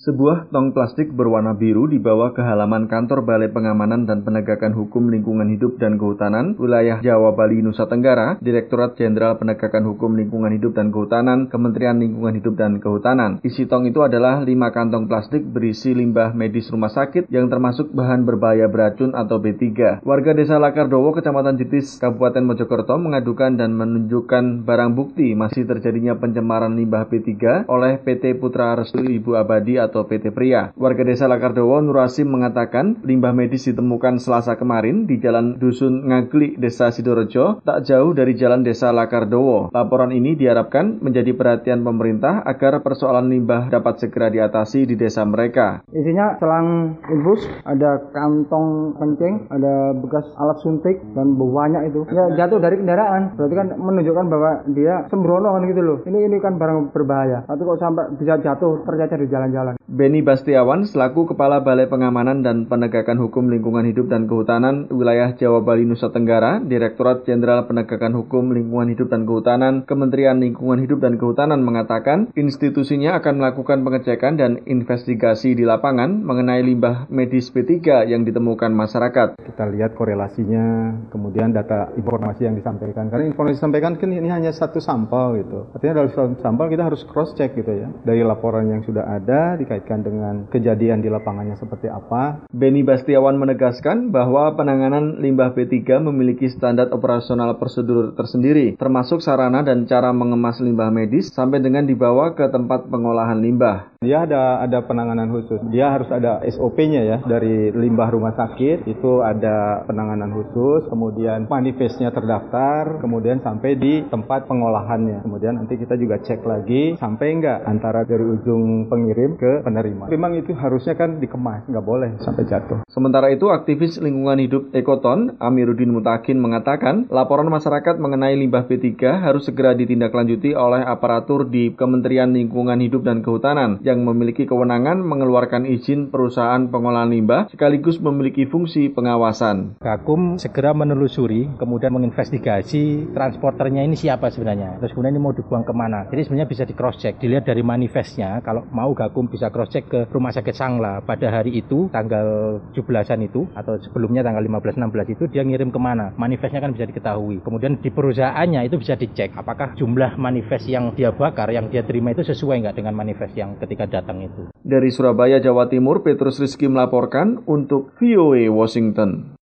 Sebuah tong plastik berwarna biru dibawa ke halaman kantor Balai Pengamanan dan Penegakan Hukum Lingkungan Hidup dan Kehutanan, wilayah Jawa Bali, Nusa Tenggara, Direktorat Jenderal Penegakan Hukum Lingkungan Hidup dan Kehutanan, Kementerian Lingkungan Hidup dan Kehutanan. Isi tong itu adalah 5 kantong plastik berisi limbah medis rumah sakit yang termasuk bahan berbahaya beracun atau B3. Warga Desa Lakardowo, Kecamatan Jetis, Kabupaten Mojokerto mengadukan dan menunjukkan barang bukti masih terjadinya pencemaran limbah B3 oleh PT Putra Restu Ibu Abadi atau PT Pria. Warga Desa Lakardowo, Nurasim, mengatakan limbah medis ditemukan Selasa kemarin di Jalan Dusun Ngaglik, Desa Sidorejo, tak jauh dari Jalan Desa Lakardowo. Laporan ini diharapkan menjadi perhatian pemerintah agar persoalan limbah dapat segera diatasi di desa mereka. Isinya selang infus, ada kantong kencing, ada bekas alat suntik, dan banyak itu. Ya jatuh dari kendaraan, berarti kan menunjukkan bahwa dia sembrono kan gitu loh. Ini kan barang berbahaya, tapi kok sampai bisa jatuh tercecer di jalan-jalan. Beni Bastiawan selaku Kepala Balai Pengamanan dan Penegakan Hukum Lingkungan Hidup dan Kehutanan wilayah Jawa Bali Nusa Tenggara, Direktorat Jenderal Penegakan Hukum Lingkungan Hidup dan Kehutanan, Kementerian Lingkungan Hidup dan Kehutanan mengatakan institusinya akan melakukan pengecekan dan investigasi di lapangan mengenai limbah medis B3 yang ditemukan masyarakat. Kita lihat korelasinya, kemudian data informasi yang disampaikan. Karena informasi disampaikan kan ini hanya satu sampel gitu. Artinya dalam satu sampel kita harus cross check gitu ya. Dari laporan yang sudah ada dikaitkan dengan kejadian di lapangannya seperti apa. Beni Bastiawan menegaskan bahwa penanganan limbah B3 memiliki standar operasional prosedur tersendiri, termasuk sarana dan cara mengemas limbah medis sampai dengan dibawa ke tempat pengolahan limbah. Dia ada penanganan khusus. Dia harus ada SOP-nya ya, dari limbah rumah sakit itu ada penanganan khusus, kemudian manifestnya terdaftar, kemudian sampai di tempat pengolahannya. Kemudian nanti kita juga cek lagi sampai enggak antara dari ujung pengirim ke penerima. Memang itu harusnya kan dikemas, nggak boleh sampai jatuh. Sementara itu, aktivis lingkungan hidup Ekoton, Amiruddin Mutakin, mengatakan laporan masyarakat mengenai limbah B3 harus segera ditindaklanjuti oleh aparatur di Kementerian Lingkungan Hidup dan Kehutanan yang memiliki kewenangan mengeluarkan izin perusahaan pengolahan limbah sekaligus memiliki fungsi pengawasan. Gakum segera menelusuri, kemudian menginvestigasi transporternya ini siapa sebenarnya, terus kemudian ini mau dibuang kemana. Jadi sebenarnya bisa di cross check, dilihat dari manifestnya. Kalau mau Gakum bisa cross check ke Rumah Sakit Sangla pada hari itu, tanggal 17-an itu, atau sebelumnya tanggal 15-16 itu dia ngirim kemana. Manifestnya kan bisa diketahui. Kemudian di perusahaannya itu bisa dicek apakah jumlah manifest yang dia bakar, yang dia terima itu sesuai nggak dengan manifest yang ketika datang itu. Dari Surabaya, Jawa Timur, Petrus Rizky melaporkan untuk VOA Washington.